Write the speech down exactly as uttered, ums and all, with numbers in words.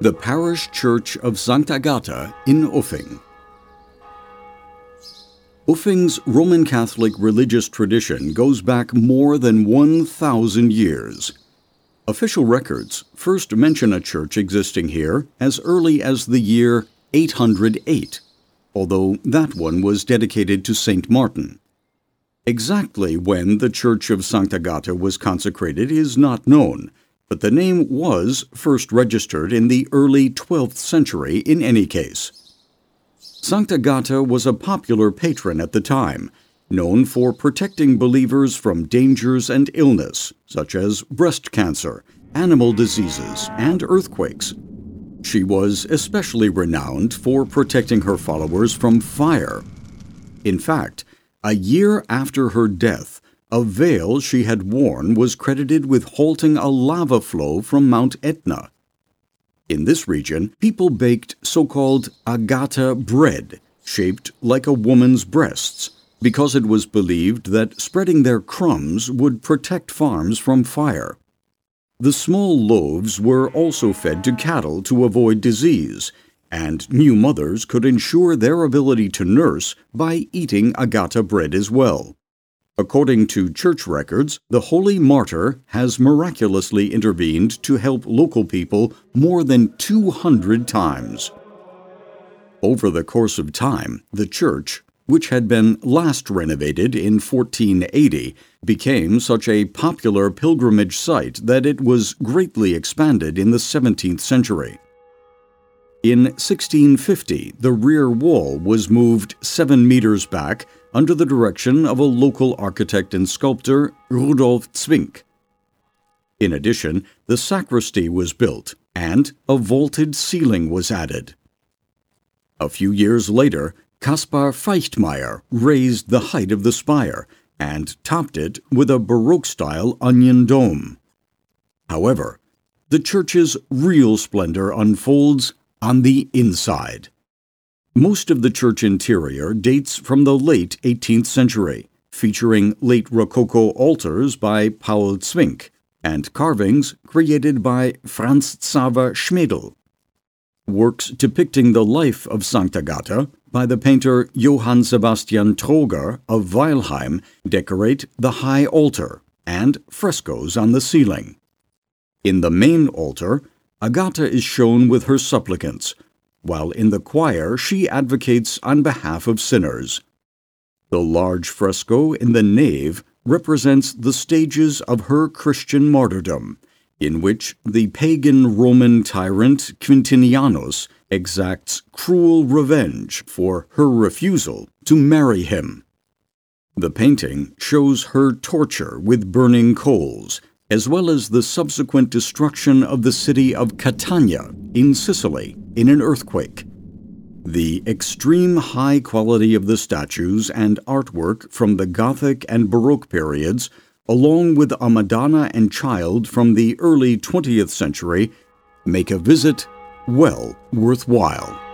The Parish Church of Sankt Agatha in Uffing. Uffing's Roman Catholic religious tradition goes back more than one thousand years. Official records first mention a church existing here as early as the year eight hundred eight, although that one was dedicated to Saint Martin. Exactly when the Church of Sankt Agatha was consecrated is not known, but the name was first registered in the early twelfth century in any case. Sankt Agatha was a popular patron at the time, known for protecting believers from dangers and illness, such as breast cancer, animal diseases, and earthquakes. She was especially renowned for protecting her followers from fire. In fact, a year after her death, a veil she had worn was credited with halting a lava flow from Mount Etna. In this region, people baked so-called Agatha bread, shaped like a woman's breasts, because it was believed that spreading their crumbs would protect farms from fire. The small loaves were also fed to cattle to avoid disease, and new mothers could ensure their ability to nurse by eating Agatha bread as well. According to church records, the holy martyr has miraculously intervened to help local people more than two hundred times. Over the course of time, the church, which had been last renovated in fourteen eighty, became such a popular pilgrimage site that it was greatly expanded in the seventeenth century. In sixteen fifty, the rear wall was moved seven meters back under the direction of a local architect and sculptor, Rudolf Zwink. In addition, the sacristy was built, and a vaulted ceiling was added. A few years later, Caspar Feichtmeier raised the height of the spire and topped it with a Baroque-style onion dome. However, the church's real splendor unfolds on the inside. Most of the church interior dates from the late eighteenth century, featuring late Rococo altars by Paul Zwink and carvings created by Franz Xaver Schmedel. Works depicting the life of Sankt Agatha by the painter Johann Sebastian Troger of Weilheim decorate the high altar and frescoes on the ceiling. In the main altar, Agatha is shown with her supplicants, while in the choir she advocates on behalf of sinners. The large fresco in the nave represents the stages of her Christian martyrdom, in which the pagan Roman tyrant Quintinianus exacts cruel revenge for her refusal to marry him. The painting shows her torture with burning coals, as well as the subsequent destruction of the city of Catania in Sicily in an earthquake. The extreme high quality of the statues and artwork from the Gothic and Baroque periods, along with a Madonna and Child from the early twentieth century, make a visit well worthwhile.